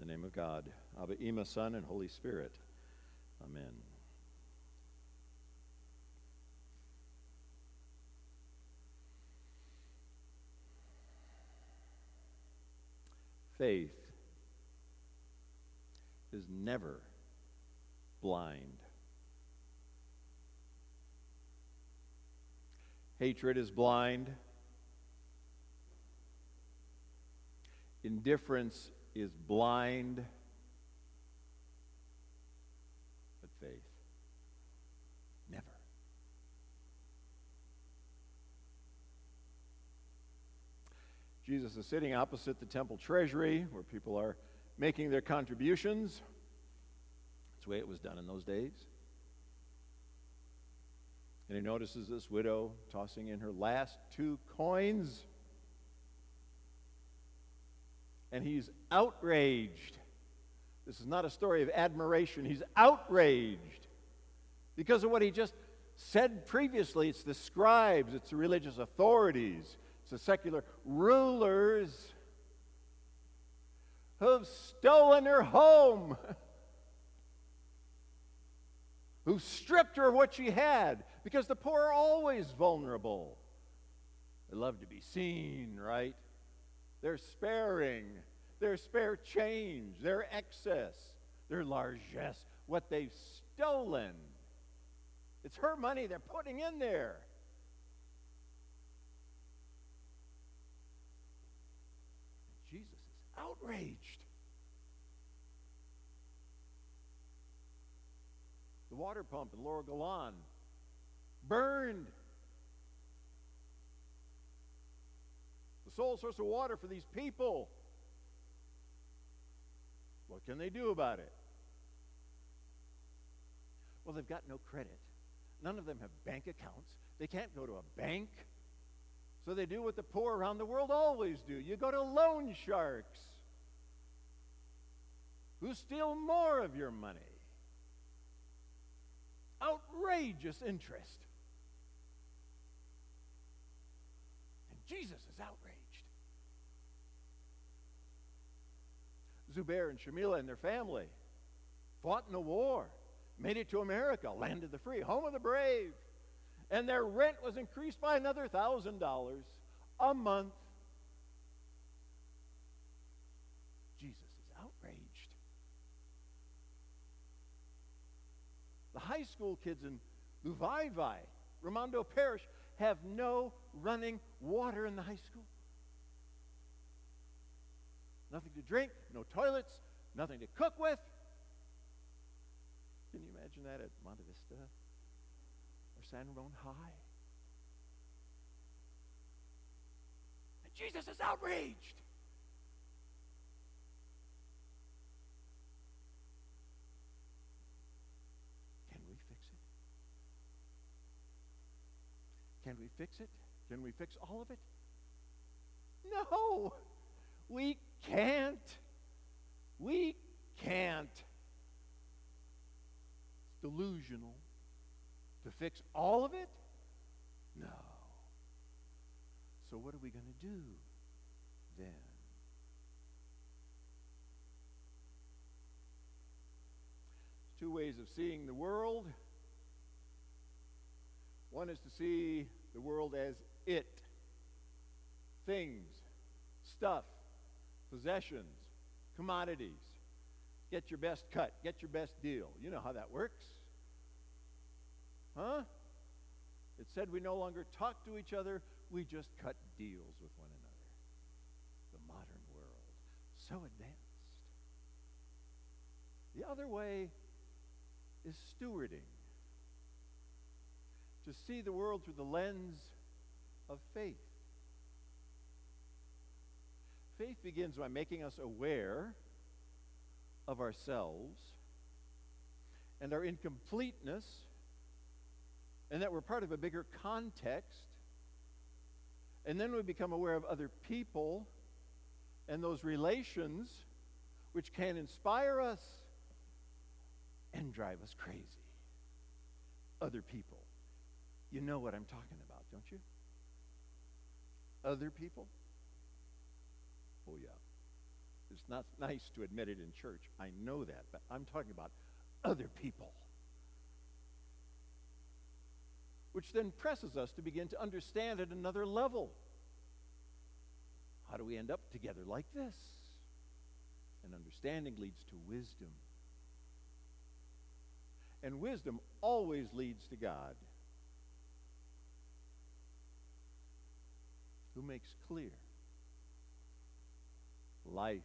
In the name of God, Abba, Ema, Son, and Holy Spirit. Amen. Faith is never blind. Hatred is blind. Indifference is blind. But faith, never. Jesus is sitting opposite the temple treasury where people are making their contributions. That's the way it was done in those days. And he notices this widow tossing in her last 2 coins. And he's outraged. This is not a story of admiration. He's outraged because of what he just said previously. It's the scribes, it's the religious authorities, it's the secular rulers who've stolen her home, who stripped her of what she had, because the poor are always vulnerable. They love to be seen, right? Their sparing, their spare change, their excess, their largesse, what they've stolen. It's her money they're putting in there. Jesus is outraged. The water pump in Laura Galan burned. The sole source of water for these people. What can they do about it? Well, they've got no credit. None of them have bank accounts. They can't go to a bank. So they do what the poor around the world always do. You go to loan sharks who steal more of your money. Outrageous interest. And Jesus is outraged. Zubair and Shamila and their family fought in a war, made it to America, land of the free, home of the brave. And their rent was increased by another $1,000 a month. Jesus is outraged. The high school kids in Luvivai, Raimondo Parish, have no running water in the high school. Nothing to drink, no toilets, nothing to cook with. Can you imagine that at Monte Vista or San Ramon High? And Jesus is outraged. Can we fix it? Can we fix it? Can we fix all of it? No, we can't. We can't. It's delusional to fix all of it? No. So what are we going to do then? There's 2 ways of seeing the world. One is to see the world as it. Things, stuff, possessions, commodities. Get your best cut, get your best deal. You know how that works. Huh? It said we no longer talk to each other, we just cut deals with one another. The modern world, so advanced. The other way is stewarding. To see the world through the lens of faith. Faith begins by making us aware of ourselves and our incompleteness, and that we're part of a bigger context. And then we become aware of other people and those relations which can inspire us and drive us crazy. Other people. You know what I'm talking about, don't you? Other people? Oh, yeah. There's It's not nice to admit it in church. I know that, but I'm talking about other people. Which then presses us to begin to understand at another level. How do we end up together like this? And understanding leads to wisdom. And wisdom always leads to God, who makes clear life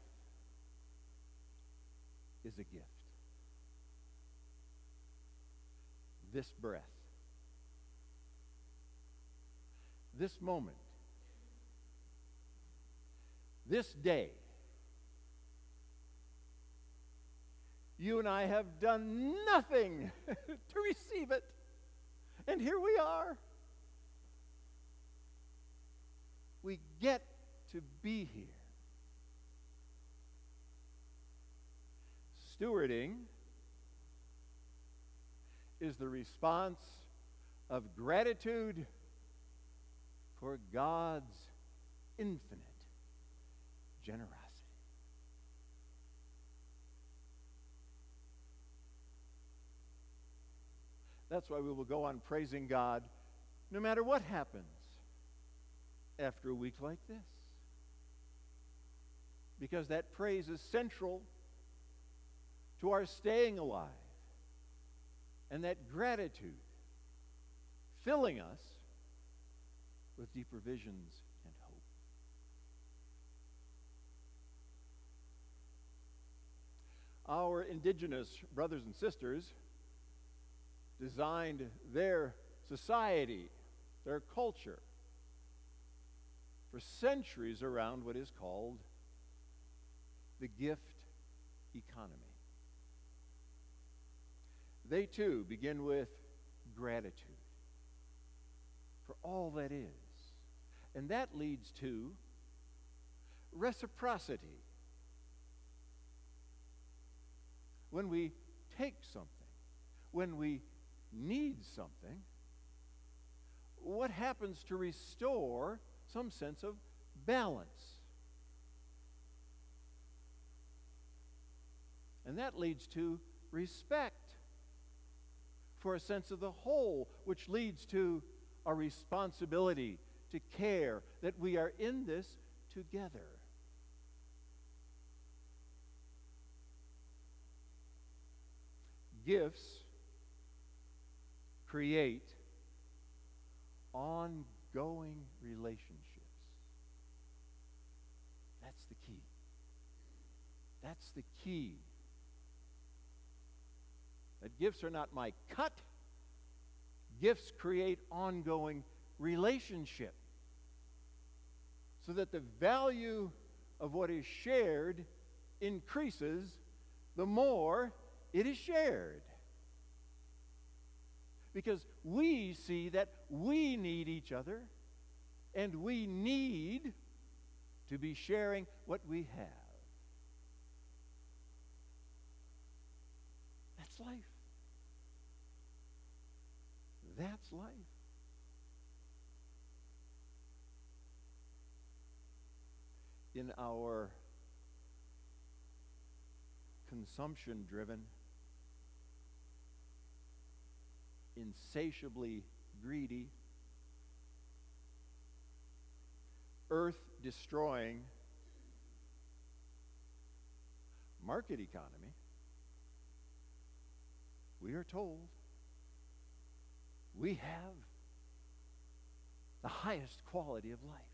is a gift. This breath, this moment, this day, you and I have done nothing to receive it. And here we are. We get to be here. Stewarding is the response of gratitude for God's infinite generosity. That's why we will go on praising God no matter what happens after a week like this. Because that praise is central to our staying alive. And that gratitude filling us with deeper visions and hope. Our indigenous brothers and sisters designed their society, their culture, for centuries around what is called the gift economy. They too begin with gratitude for all that is. And that leads to reciprocity. When we take something, when we need something, what happens to restore some sense of balance? And that leads to respect for a sense of the whole, which leads to a responsibility to care that we are in this together. Gifts create ongoing relationships. That's the key. That's the key. That gifts are not my cut. Gifts create ongoing relationship. So that the value of what is shared increases the more it is shared. Because we see that we need each other, and we need to be sharing what we have. That's life. That's life. In our consumption-driven, insatiably greedy, earth-destroying market economy, we are told we have the highest quality of life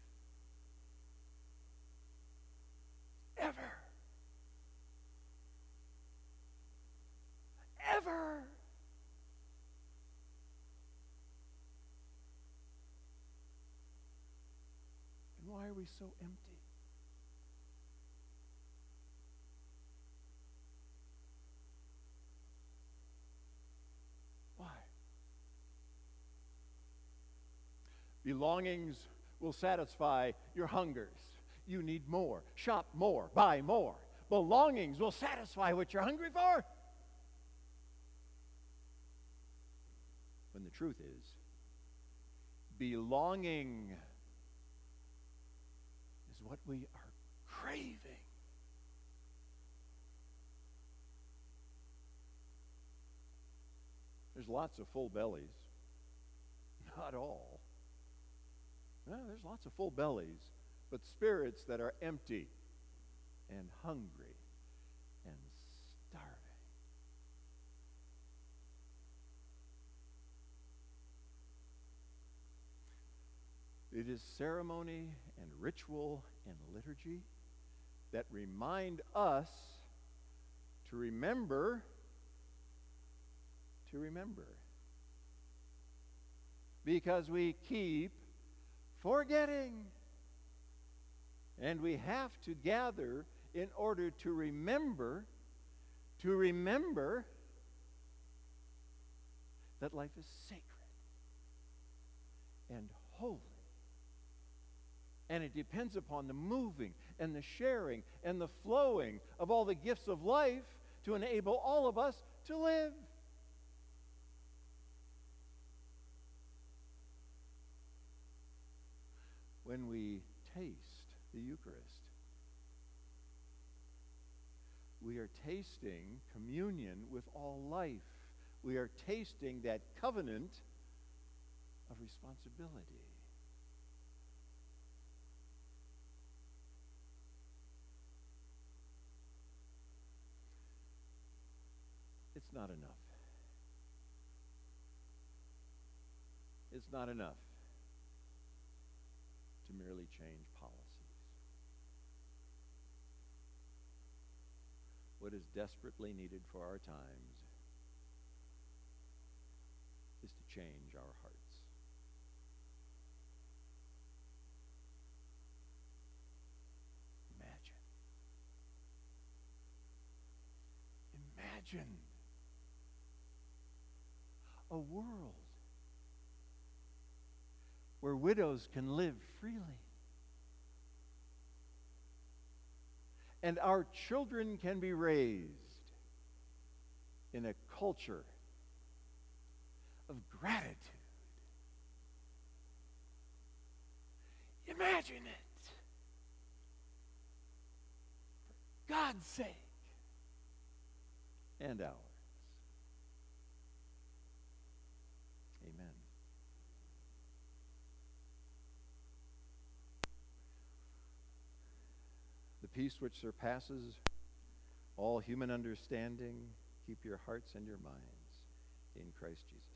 ever. Ever. And why are we so empty? Why? Belongings will satisfy your hungers. You need more. Shop more. Buy more. Belongings will satisfy what you're hungry for. When the truth is, belonging is what we are craving. there's lots of full bellies. Not all. No, there's lots of full bellies, but spirits that are empty and hungry and starving. It is ceremony and ritual and liturgy that remind us to remember, because we keep forgetting. And we have to gather in order to remember that life is sacred and holy. And it depends upon the moving and the sharing and the flowing of all the gifts of life to enable all of us to live. When we taste the Eucharist, we are tasting communion with all life. We are tasting that covenant of responsibility. It's not enough. It's not enough to merely change policies. What is desperately needed for our times is to change our hearts. Imagine a world where widows can live freely, and our children can be raised in a culture of gratitude. Imagine it. For God's sake and ours. Amen. The peace which surpasses all human understanding, keep your hearts and your minds in Christ Jesus.